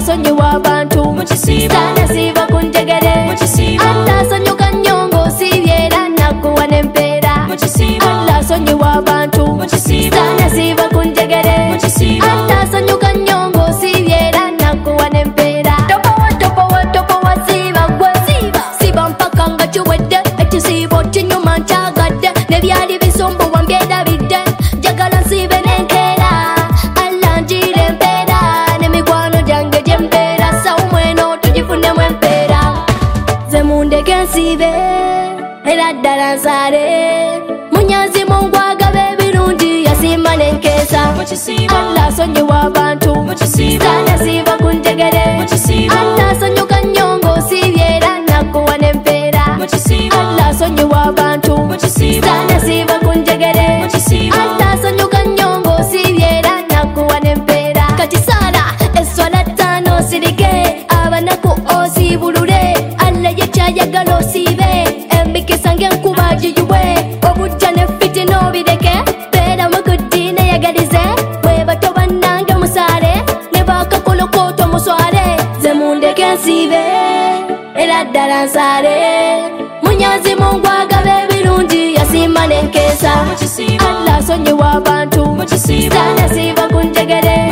sonyiwa abantu Sitana siva kunjegere Allah sonyuka nyongo sibyera nakuwa nempera Allah sonyiwa abantu Sitana siva kunjegere Allah sonyuka nyongo sibyera nakuwa nempera Topowa siba gwe siba mpaka nga kiwedde ekisibo kinyuma ntagadde nebyali bisombo wambyedabidde jagala nsibe nenkera Allah njire empera nemikwano gyange gyempera sawumweno tugifunemu empera ze mundeke nsibe era ddala nsaale munyazi mungwagabe ebirungi yasimba nenkesa Allah sonyiwa abantu Sitana siva kunjegere Allah sonyuka nyongo sibyera nakuwa nempera Allah sonyiwa abantu Sitana siva kunjegere Allah sonyuka nyongo sibyera nakuwa nempera kati sala eswala ttaano sirike abanaku osibulule Allah yekyayagala osiibe embikisa ng'enkuba giyuwe obujja ne fitina obireke beera muguddi neyagalize webato bannange musaale ne bakakolokoto muswale ze mundeke nsiibe era ddala nsaale munyazi mungwagabe ebirungi yasimba nenkesa Allah sonyiwa abantu Sitana siva kunjegere